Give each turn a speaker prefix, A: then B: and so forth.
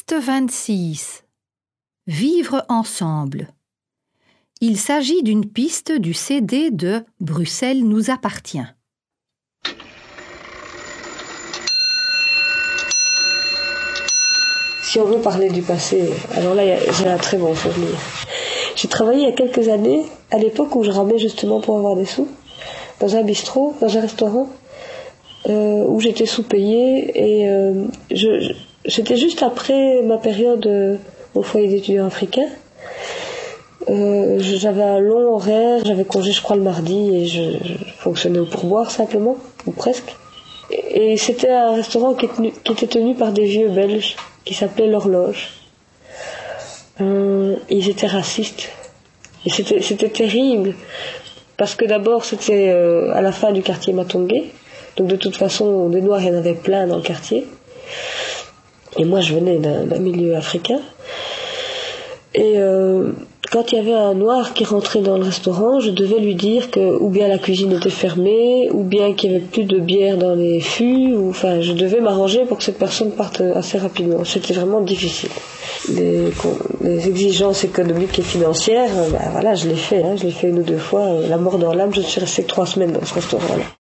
A: Piste 26. Vivre ensemble. Il s'agit d'une piste du CD de Bruxelles nous appartient.
B: Si on veut parler du passé, alors là, j'ai un très bon souvenir. J'ai travaillé il y a quelques années, à l'époque où je ramais justement pour avoir des sous, dans un bistrot, dans un restaurant, où j'étais sous-payée et j'étais juste après ma période au foyer d'étudiants africains. J'avais un long horaire, j'avais congé je crois le mardi et je fonctionnais au pourboire simplement, ou presque. Et c'était un restaurant qui était tenu par des vieux Belges qui s'appelaient l'Horloge. Ils étaient racistes. Et c'était terrible, parce que d'abord c'était à la fin du quartier Matongé, donc de toute façon des Noirs il y en avait plein dans le quartier. Et moi je venais d'un milieu africain. Et quand il y avait un Noir qui rentrait dans le restaurant, je devais lui dire que ou bien la cuisine était fermée, ou bien qu'il n'y avait plus de bière dans les fûts, enfin je devais m'arranger pour que cette personne parte assez rapidement. C'était vraiment difficile. Les exigences économiques et financières, voilà, je l'ai fait une ou deux fois. La mort dans l'âme, je suis restée 3 semaines dans ce restaurant-là.